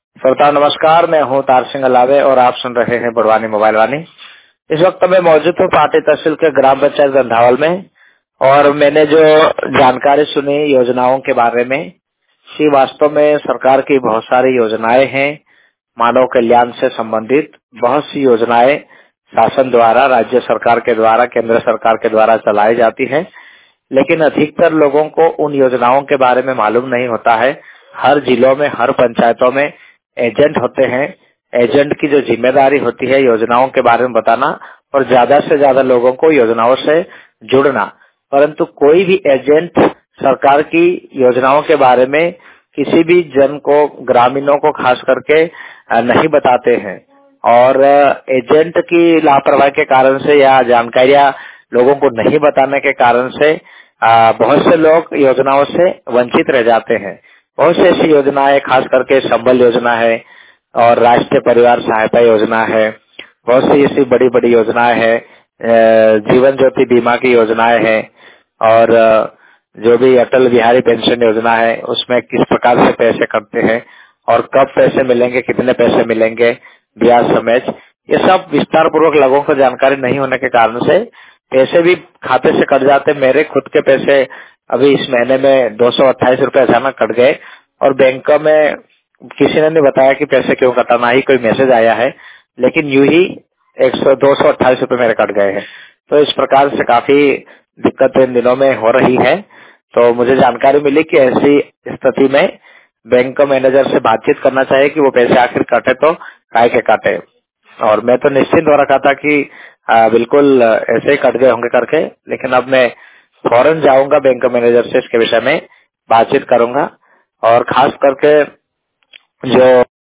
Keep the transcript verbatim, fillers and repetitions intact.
श्रोता नमस्कार, मैं हूं तार सिंह अलावे और आप सुन रहे हैं बड़वानी मोबाइल वाणी। इस वक्त मैं मौजूद हूं पाटी तहसील के ग्राम पंचायत गंधावल में और मैंने जो जानकारी सुनी योजनाओं के बारे में कि वास्तव में सरकार की बहुत सारी योजनाएं हैं। मानव कल्याण से संबंधित बहुत सी योजनाएं शासन द्वारा, राज्य सरकार के द्वारा, केंद्र सरकार के द्वारा चलाई जाती है, लेकिन अधिकतर लोगों को उन योजनाओं के बारे में मालूम नहीं होता है। हर जिलों में, हर पंचायतों में एजेंट होते हैं। एजेंट की जो जिम्मेदारी होती है योजनाओं के बारे में बताना और ज्यादा से ज्यादा लोगों को योजनाओं से जुड़ना, परंतु कोई भी एजेंट सरकार की योजनाओं के बारे में किसी भी जन को, ग्रामीणों को खास करके नहीं बताते हैं। और एजेंट की लापरवाही के कारण से या जानकारियां लोगों को नहीं बताने के कारण से आ, बहुत से लोग योजनाओं से वंचित रह जाते हैं। बहुत सी ऐसी योजनाएं, खास करके संबल योजना है और राष्ट्रीय परिवार सहायता योजना है, बहुत सी ऐसी बड़ी बड़ी योजनाएं हैं, जीवन ज्योति बीमा की योजनाएं हैं और जो भी अटल बिहारी पेंशन योजना है उसमें किस प्रकार से पैसे कटते हैं और कब पैसे मिलेंगे, कितने पैसे मिलेंगे, ब्याज समेत, ये सब विस्तार पूर्वक लोगों को जानकारी नहीं होने के कारण से पैसे भी खाते से कट जाते। मेरे खुद के पैसे अभी इस महीने में दो सौ अट्ठाईस रूपये अचानक कट गए और बैंक में किसी ने नहीं बताया कि पैसे क्यों कटा, ना ही कोई मैसेज आया है, लेकिन यूं ही एक सौ दो सौ अट्ठाईस रूपये मेरे कट गए हैं। तो इस प्रकार से काफी दिक्कत इन दिनों में हो रही है। तो मुझे जानकारी मिली कि ऐसी स्थिति में बैंक मैनेजर से बातचीत करना चाहिए कि वो पैसे आखिर काटे तो काय के काटे। और मैं तो निश्चिंत हो रखा था कि आ, बिल्कुल ऐसे ही कट गए होंगे करके, लेकिन अब मैं फौरन जाऊंगा बैंक मैनेजर से इसके विषय में बातचीत करूंगा और खास करके जो